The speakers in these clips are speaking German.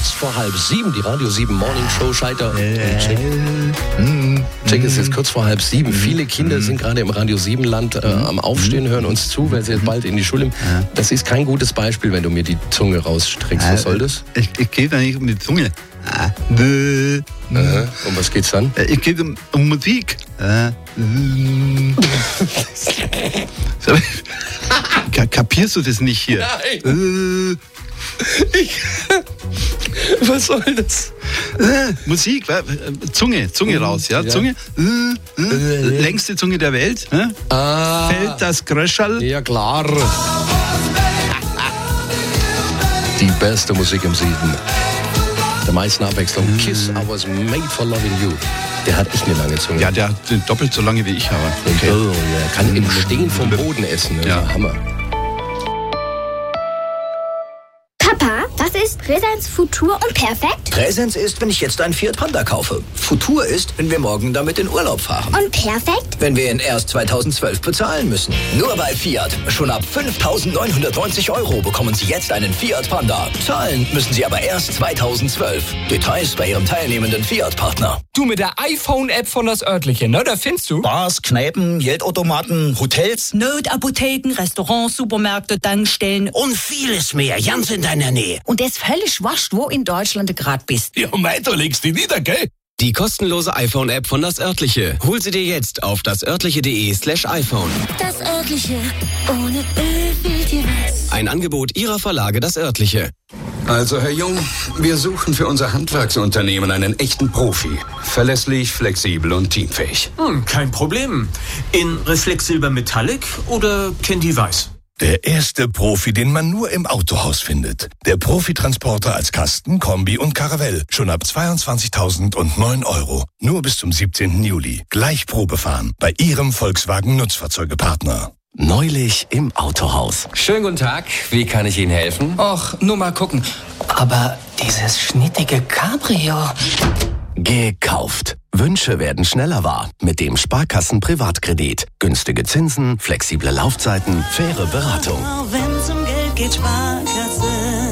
kurz vor 6:30. Die Radio 7 Morning Show scheitert. Check ist jetzt kurz vor 6:30. Viele Kinder sind gerade im Radio 7 Land am Aufstehen, hören uns zu, weil sie jetzt bald in die Schule. Das ist kein gutes Beispiel, wenn du mir die Zunge rausstreckst. Was soll das? Ich gehe da nicht um die Zunge. Um was geht's dann? Ich gehe um Musik. Kapierst du das nicht hier? Nein. Was soll das? Musik, Zunge raus, ja? Zunge. Längste Zunge der Welt. Fällt das Gröscherl? Ja, klar. Die beste Musik im Süden. Der meisten Abwechslung. Kiss, I was made for loving you. Der hat echt eine lange Zunge. Ja, der hat doppelt so lange wie ich habe. Okay. Oh, der kann im Stehen vom Boden essen. Ne? Ja. Hammer. Papa, was ist Präsens, Futur und Perfekt? Präsens ist, wenn ich jetzt einen Fiat Panda kaufe. Futur ist, wenn wir morgen damit in Urlaub fahren. Und Perfekt? Wenn wir ihn erst 2012 bezahlen müssen. Nur bei Fiat. Schon ab 5.990 € bekommen Sie jetzt einen Fiat Panda. Zahlen müssen Sie aber erst 2012. Details bei Ihrem teilnehmenden Fiat-Partner. Du, mit der iPhone-App von das Örtliche, ne? Da findest du Bars, Kneipen, Geldautomaten, Hotels Notapotheken, Restaurants, Supermärkte, Tankstellen. und vieles mehr. Ganz in deiner Nähe. Und das völlig wurscht, wo in Deutschland du gerade bist. Ja, weiter legst du nieder, gell? Die kostenlose iPhone-App von Das Örtliche. Hol sie dir jetzt auf dasörtliche.de/iPhone. Das Örtliche. Ohne Öl fehlt dir was. Ein Angebot Ihrer Verlage Das Örtliche. Also, Herr Jung, wir suchen für unser Handwerksunternehmen einen echten Profi. Verlässlich, flexibel und teamfähig. Kein Problem. In Reflexsilber Metallic oder Candy Weiß? Der erste Profi, den man nur im Autohaus findet. Der Profitransporter als Kasten, Kombi und Caravelle. Schon ab 22.009 €. Nur bis zum 17. Juli. Gleich Probe fahren. Bei Ihrem Volkswagen Nutzfahrzeugepartner. Neulich im Autohaus. Schönen guten Tag, wie kann ich Ihnen helfen? Och, nur mal gucken. Aber dieses schnittige Cabrio. Gekauft. Wünsche werden schneller wahr mit dem Sparkassen Privatkredit. Günstige Zinsen, flexible Laufzeiten, faire Beratung. Wenn's um Geld geht, Sparkasse.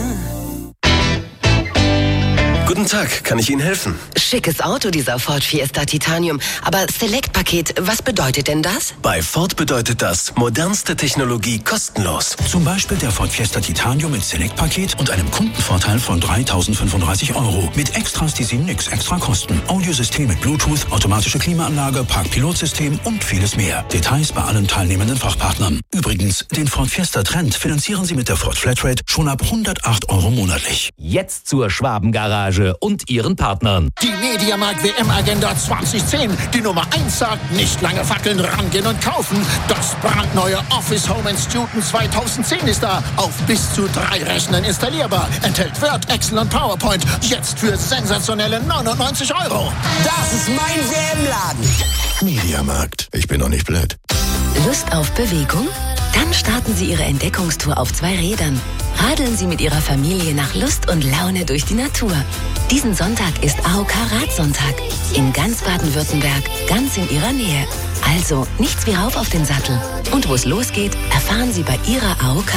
Guten Tag, kann ich Ihnen helfen? Schickes Auto, dieser Ford Fiesta Titanium. Aber Select-Paket, was bedeutet denn das? Bei Ford bedeutet das modernste Technologie kostenlos. Zum Beispiel der Ford Fiesta Titanium mit Select-Paket und einem Kundenvorteil von 3.035 €. Mit Extras, die Sie nix extra kosten. Audiosystem mit Bluetooth, automatische Klimaanlage, Parkpilotsystem und vieles mehr. Details bei allen teilnehmenden Fachpartnern. Übrigens, den Ford Fiesta Trend finanzieren Sie mit der Ford Flatrate schon ab 108 € monatlich. Jetzt zur Schwabengarage und ihren Partnern. Die Mediamarkt WM-Agenda 2010. Die Nummer 1 sagt, nicht lange fackeln, rangehen und kaufen. Das brandneue Office Home & Student 2010 ist da. Auf bis zu 3 Rechnern installierbar. Enthält Word, Excel und PowerPoint. Jetzt für sensationelle 99 €. Das ist mein WM-Laden. Mediamarkt. Ich bin doch nicht blöd. Lust auf Bewegung? Dann starten Sie Ihre Entdeckungstour auf 2 Rädern. Radeln Sie mit Ihrer Familie nach Lust und Laune durch die Natur. Diesen Sonntag ist AOK Radsonntag. In ganz Baden-Württemberg, ganz in Ihrer Nähe. Also nichts wie rauf auf den Sattel. Und wo es losgeht, erfahren Sie bei Ihrer AOK.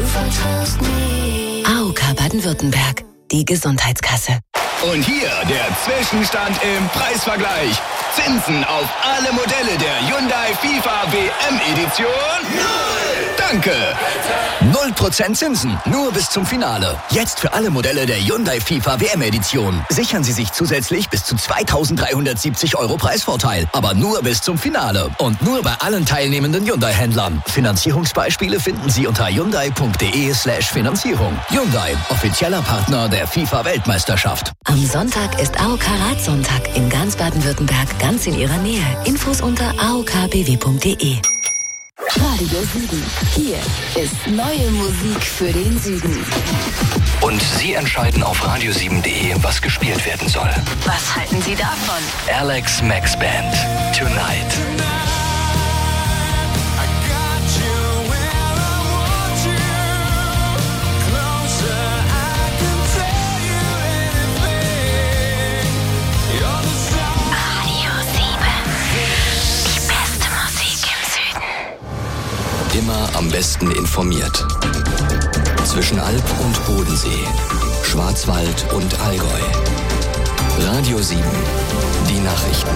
AOK Baden-Württemberg, die Gesundheitskasse. Und hier der Zwischenstand im Preisvergleich. Zinsen auf alle Modelle der Hyundai FIFA WM-Edition? Null! Danke! 0% Zinsen, nur bis zum Finale. Jetzt für alle Modelle der Hyundai FIFA WM-Edition. Sichern Sie sich zusätzlich bis zu 2.370 € Preisvorteil. Aber nur bis zum Finale. Und nur bei allen teilnehmenden Hyundai-Händlern. Finanzierungsbeispiele finden Sie unter hyundai.de/Finanzierung. Hyundai, offizieller Partner der FIFA-Weltmeisterschaft. Am Sonntag ist AOK Radsonntag in ganz Baden-Württemberg, ganz in Ihrer Nähe. Infos unter aokbw.de. Radio Süden. Hier ist neue Musik für den Süden. Und Sie entscheiden auf radio7.de, was gespielt werden soll. Was halten Sie davon? Alex Max Band. Tonight. Immer am besten informiert. Zwischen Alp und Bodensee Schwarzwald und Allgäu. Radio 7, die Nachrichten.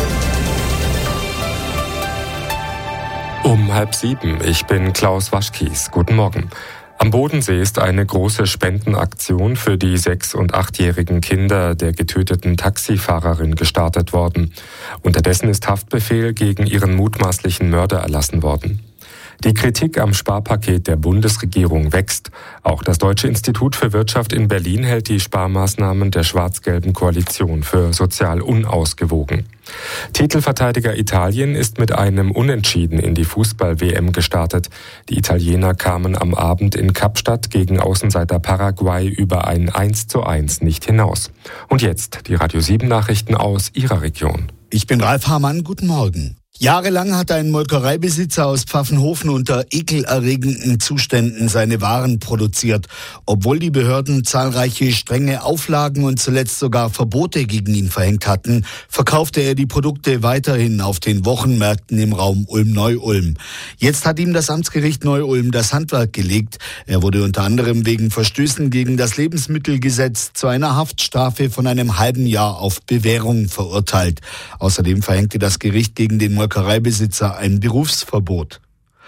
Um 6:30, ich bin Klaus Waschkies. Guten Morgen. Am Bodensee ist eine große Spendenaktion für die 6- und 8-jährigen Kinder der getöteten Taxifahrerin gestartet worden. Unterdessen ist Haftbefehl gegen ihren mutmaßlichen Mörder erlassen worden. Die Kritik am Sparpaket der Bundesregierung wächst. Auch das Deutsche Institut für Wirtschaft in Berlin hält die Sparmaßnahmen der schwarz-gelben Koalition für sozial unausgewogen. Titelverteidiger Italien ist mit einem Unentschieden in die Fußball-WM gestartet. Die Italiener kamen am Abend in Kapstadt gegen Außenseiter Paraguay über ein 1:1 nicht hinaus. Und jetzt die Radio 7 Nachrichten aus Ihrer Region. Ich bin Ralf Hamann, guten Morgen. Jahrelang hat ein Molkereibesitzer aus Pfaffenhofen unter ekelerregenden Zuständen seine Waren produziert. Obwohl die Behörden zahlreiche strenge Auflagen und zuletzt sogar Verbote gegen ihn verhängt hatten, verkaufte er die Produkte weiterhin auf den Wochenmärkten im Raum Ulm-Neu-Ulm. Jetzt hat ihm das Amtsgericht Neu-Ulm das Handwerk gelegt. Er wurde unter anderem wegen Verstößen gegen das Lebensmittelgesetz zu einer Haftstrafe von einem halben Jahr auf Bewährung verurteilt. Außerdem verhängte das Gericht gegen den Molkereibesitzer ein Berufsverbot.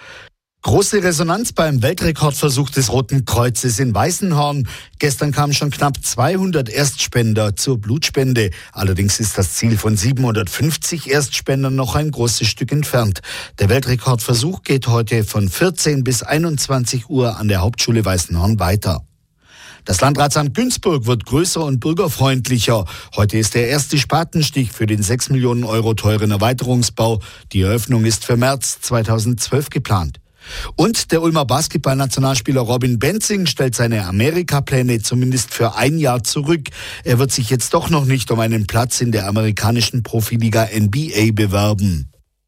Große Resonanz beim Weltrekordversuch des Roten Kreuzes in Weißenhorn. Gestern kamen schon knapp 200 Erstspender zur Blutspende. Allerdings ist das Ziel von 750 Erstspendern noch ein großes Stück entfernt. Der Weltrekordversuch geht heute von 14 bis 21 Uhr an der Hauptschule Weißenhorn weiter. Das Landratsamt Günzburg wird größer und bürgerfreundlicher. Heute ist der erste Spatenstich für den 6 Millionen Euro teuren Erweiterungsbau. Die Eröffnung ist für März 2012 geplant. Und der Ulmer Basketballnationalspieler Robin Benzing stellt seine Amerikapläne zumindest für ein Jahr zurück. Er wird sich jetzt doch noch nicht um einen Platz in der amerikanischen Profiliga NBA bewerben.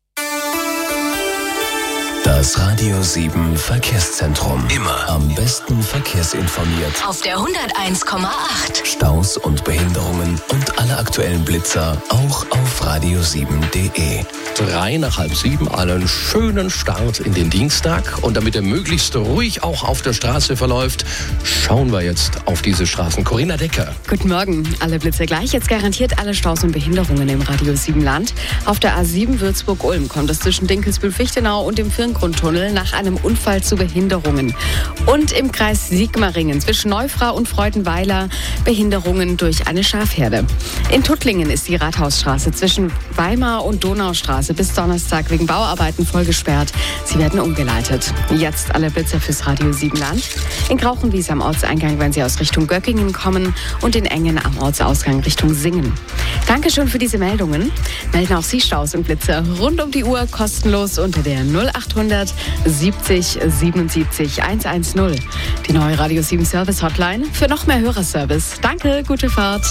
Das Radio 7 Verkehrszentrum. Immer am besten verkehrsinformiert. Auf der 101,8. Staus und Behinderungen und alle aktuellen Blitzer auch auf radio7.de. 6:03, einen schönen Start in den Dienstag. Und damit er möglichst ruhig auch auf der Straße verläuft, schauen wir jetzt auf diese Straßen. Corinna Decker. Guten Morgen. Alle Blitze gleich. Jetzt garantiert alle Staus und Behinderungen im Radio 7 Land. Auf der A7 Würzburg-Ulm kommt es zwischen Dinkelsbühl-Fichtenau und dem Firngrundtunnel nach einem Unfall zu Behinderungen. Und im Kreis Sigmaringen zwischen Neufrau und Freudenweiler Behinderungen durch eine Schafherde. In Tuttlingen ist die Rathausstraße zwischen Weimar und Donaustraße bis Donnerstag wegen Bauarbeiten voll gesperrt. Sie werden umgeleitet. Jetzt alle Blitzer fürs Radio 7 Land. In Grauchenwies am Ortseingang, wenn Sie aus Richtung Göckingen kommen, und in Engen am Ortsausgang Richtung Singen. Dankeschön für diese Meldungen. Melden auch Sie Staus und Blitzer rund um die Uhr kostenlos unter der 0800 70 77 110. Die neue Radio 7 Service Hotline für noch mehr Hörerservice. Danke, gute Fahrt.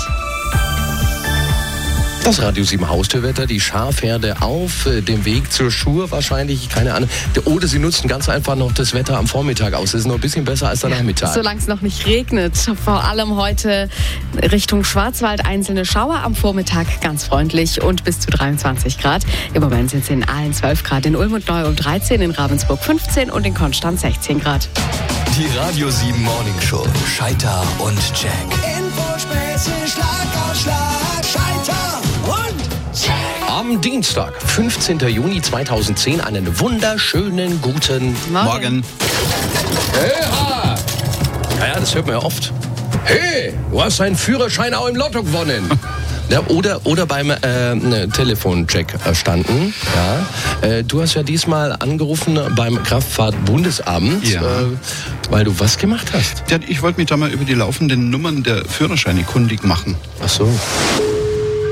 Das Radio 7 Haustürwetter, die Schafherde auf dem Weg zur Schur wahrscheinlich, keine Ahnung. Oder sie nutzen ganz einfach noch das Wetter am Vormittag aus. Das ist noch ein bisschen besser als der Nachmittag. Solange es noch nicht regnet. Vor allem heute Richtung Schwarzwald einzelne Schauer, am Vormittag ganz freundlich und bis zu 23 Grad. Im Moment sind es in Aalen 12 Grad, in Ulm und Neu-Ulm 13, in Ravensburg 15 und in Konstanz 16 Grad. Die Radio 7 Morning Show. Scheiter und Jack. Infospäße, Schlag auf Schlag, Scheiter und Jack. Am Dienstag, 15. Juni 2010, einen wunderschönen guten Morgen. Hey, ha! Ja, das hört man ja oft. Hey, du hast deinen Führerschein auch im Lotto gewonnen. Ja, oder beim Telefoncheck erstanden. Ja. Du hast ja diesmal angerufen beim Kraftfahrtbundesamt, ja. Weil du was gemacht hast. Ja, ich wollte mich da mal über die laufenden Nummern der Führerscheine kundig machen. Ach so.